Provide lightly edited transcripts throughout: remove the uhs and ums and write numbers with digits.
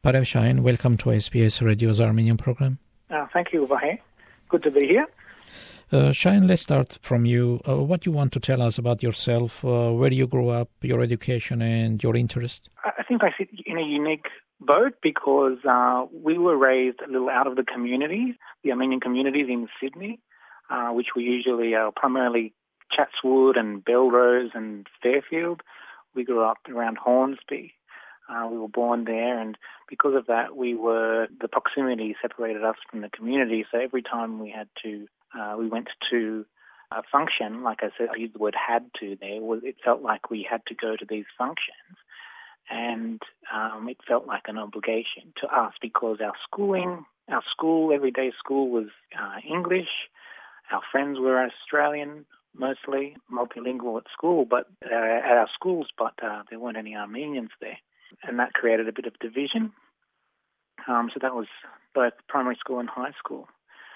Parev Shahin, welcome to SBS Radio's Armenian program. Thank you, Vahe. Good to be here. Shahin, let's start from you. What you want to tell us about yourself, where you grew up, your education and your interest? I think I sit in a unique boat because we were raised a little out of the community, the Armenian communities in Sydney, which were usually primarily Chatswood and Belrose and Fairfield. We grew up around Hornsby. We were born there, and because of that, the proximity separated us from the community. So every time we went to a function, like I said, I used the word "had to" there. It felt like we had to go to these functions, and it felt like an obligation to us because our everyday school was English. Our friends were Australian, mostly multilingual at school, but at our schools, but there weren't any Armenians there. And that created a bit of division. So that was both primary school and high school.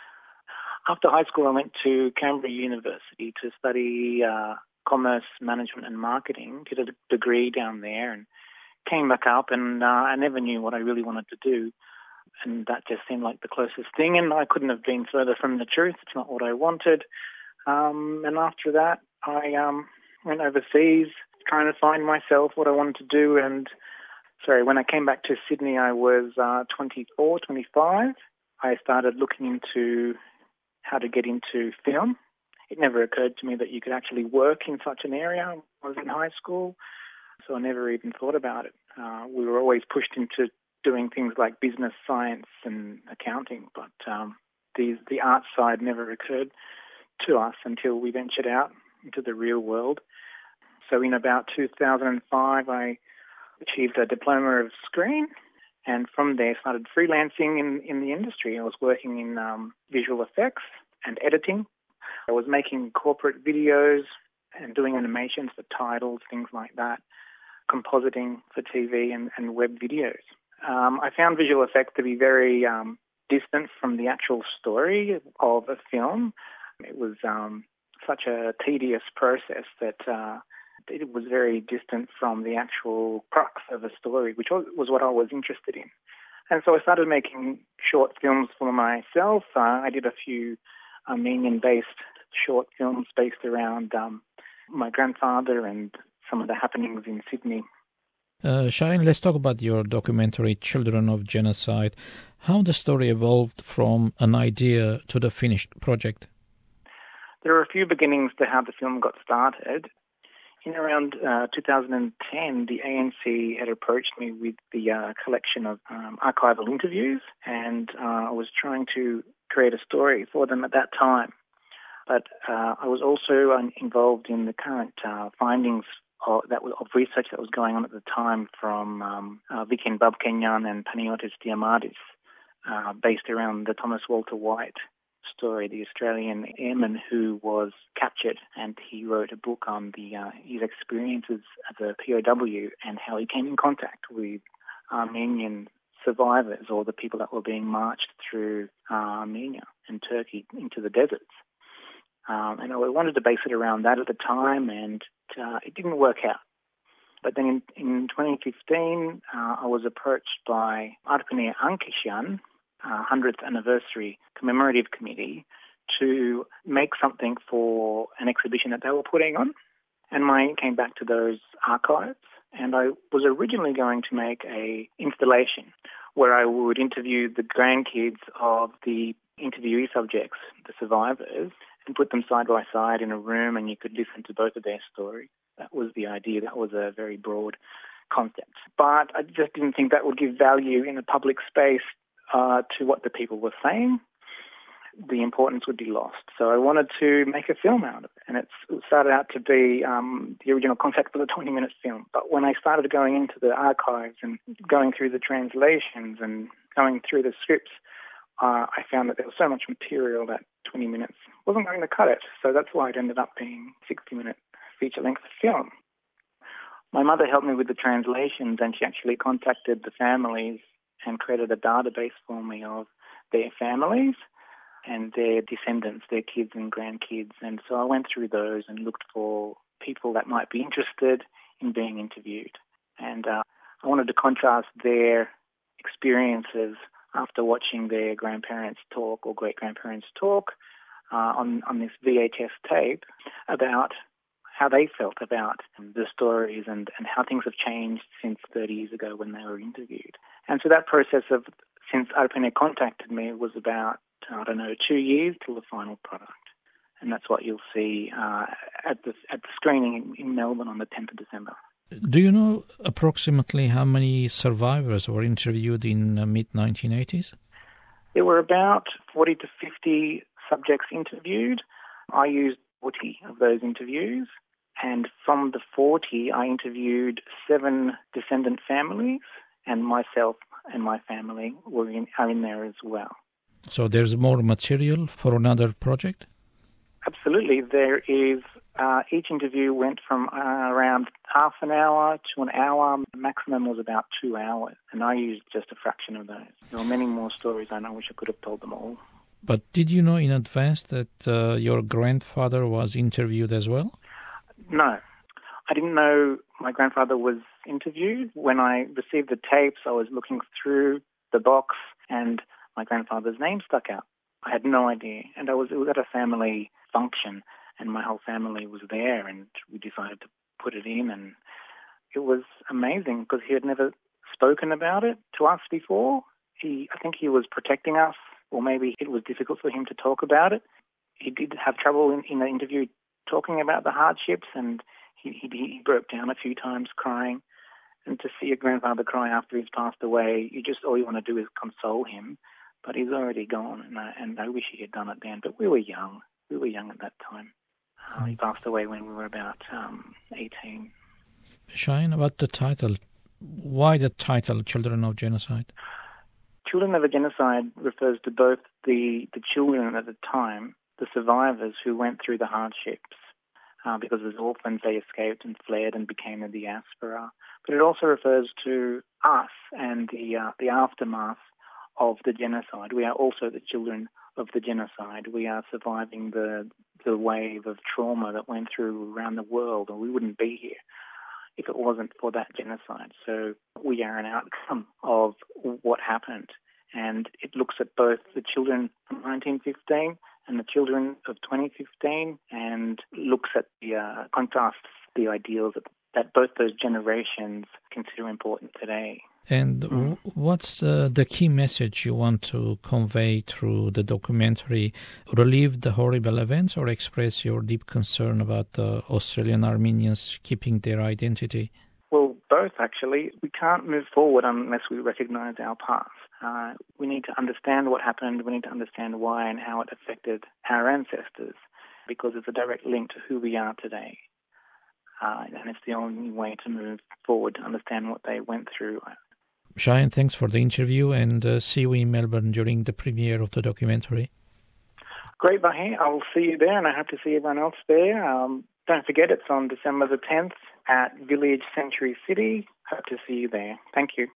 After high school, I went to Canberra University to study commerce, management and marketing, did a degree down there and came back up, and I never knew what I really wanted to do. And that just seemed like the closest thing, and I couldn't have been further from the truth. It's not what I wanted. And after that, I went overseas trying to find myself, what I wanted to do, and when I came back to Sydney, I was 24, 25. I started looking into how to get into film. It never occurred to me that you could actually work in such an area. I was in high school, so I never even thought about it. We were always pushed into doing things like business, science and accounting, but the art side never occurred to us until we ventured out into the real world. So in about 2005, I achieved a diploma of screen, and from there started freelancing in the industry. I was working in visual effects and editing. I was making corporate videos and doing animations for titles, things like that, compositing for TV and web videos. I found visual effects to be very distant from the actual story of a film. It was such a tedious process that it was very distant from the actual crux of a story, which was what I was interested in. And so I started making short films for myself. I did a few Armenian-based short films based around my grandfather and some of the happenings in Sydney. Shahin, let's talk about your documentary, Children of Genocide. How the story evolved from an idea to the finished project? There are a few beginnings to how the film got started. In around 2010, the ANC had approached me with the collection of archival interviews, and I was trying to create a story for them at that time. But I was also involved in the current findings of research that was going on at the time from Viken Babkenyan and Panagiotis Diamadis, based around the Thomas Walter White story, the Australian airman who was captured, and he wrote a book on his experiences as a POW and how he came in contact with Armenian survivors, or the people that were being marched through Armenia and Turkey into the deserts. And I wanted to base it around that at the time, and it didn't work out. But then in 2015, I was approached by Arpine Ankisyan, 100th anniversary commemorative committee, to make something for an exhibition that they were putting on. And mine came back to those archives, and I was originally going to make a installation where I would interview the grandkids of the interviewee subjects, the survivors, and put them side by side in a room, and you could listen to both of their stories. That was the idea. That was a very broad concept. But I just didn't think that would give value in a public space to what the people were saying. The importance would be lost. So I wanted to make a film out of it. And it started out to be the original concept for the 20-minute film. But when I started going into the archives and going through the translations and going through the scripts, I found that there was so much material that 20 minutes wasn't going to cut it. So that's why it ended up being a 60-minute feature-length film. My mother helped me with the translations, and she actually contacted the families and created a database for me of their families and their descendants, their kids and grandkids. And so I went through those and looked for people that might be interested in being interviewed. And I wanted to contrast their experiences after watching their grandparents talk or great-grandparents talk on this VHS tape about how they felt about the stories and how things have changed since 30 years ago when they were interviewed. And so that process of, since Open Air contacted me, was about, 2 years till the final product. And that's what you'll see at the screening in Melbourne on the 10th of December. Do you know approximately how many survivors were interviewed in the mid-1980s? There were about 40 to 50 subjects interviewed. I used 40 of those interviews, and from the 40, I interviewed 7 descendant families, and myself and my family are in there as well. So there's more material for another project? Absolutely. There is, each interview went from around half an hour to an hour. The maximum was about 2 hours, and I used just a fraction of those. There were many more stories. I wish I could have told them all. But did you know in advance that your grandfather was interviewed as well? No. I didn't know my grandfather was interviewed. When I received the tapes, I was looking through the box and my grandfather's name stuck out. I had no idea. And it was at a family function and my whole family was there and we decided to put it in, and it was amazing because he had never spoken about it to us before. I think he was protecting us, or maybe it was difficult for him to talk about it. He did have trouble in the interview talking about the hardships, and he broke down a few times crying. And to see a grandfather cry after he's passed away, all you want to do is console him. But he's already gone, and I wish he had done it then. But we were young. We were young at that time. He passed away when we were about 18. Cheyenne, about the title. Why the title, Children of Genocide? Children of a Genocide refers to both the children at the time, the survivors who went through the hardships, because as orphans they escaped and fled and became the diaspora. But it also refers to us and the aftermath of the genocide. We are also the children of the genocide. We are surviving the wave of trauma that went through around the world, or we wouldn't be here if it wasn't for that genocide. So we are an outcome of what happened. And it looks at both the children from 1915 and the children of 2015 and looks at the contrasts, the ideals that both those generations consider important today. And what's the key message you want to convey through the documentary? Relive the horrible events or express your deep concern about the Australian Armenians keeping their identity? Well, both actually. We can't move forward unless we recognise our past. We need to understand what happened. We need to understand why and how it affected our ancestors, because it's a direct link to who we are today. And it's the only way to move forward, to understand what they went through. Cheyenne, thanks for the interview, and see you in Melbourne during the premiere of the documentary. Great, Vahe. I'll see you there, and I hope to see everyone else there. Don't forget, it's on December the 10th at Village Century City. Hope to see you there. Thank you.